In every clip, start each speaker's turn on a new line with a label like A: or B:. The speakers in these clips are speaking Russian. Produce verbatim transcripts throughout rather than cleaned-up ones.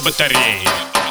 A: батареи.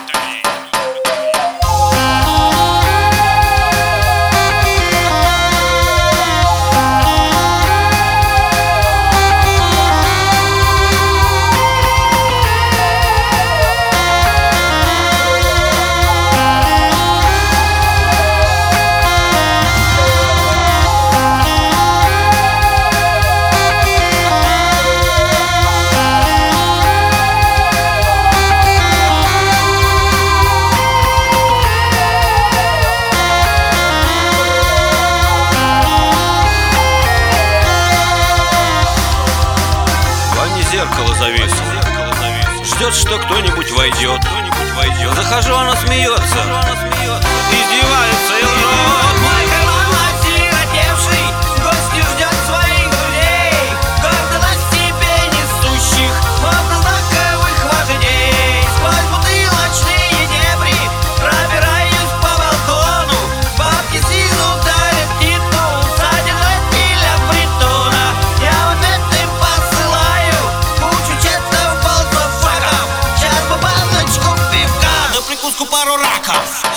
B: Зеркало завесило, ждет, что кто-нибудь войдет. Захожу, она смеется, издевается и лжет.
C: Мой карман осиротевший, гостью ждет своих друзей, гордость тебе несущих, знаковых вождей. Сквозь бутылочные дебри пробираюсь по балкону, бабки снизу дарят титул содержателя притона. Я в ответ им посылаю кучу честных ползов факов, сейчас бы баночку пивка,
B: на прикуску пару раков.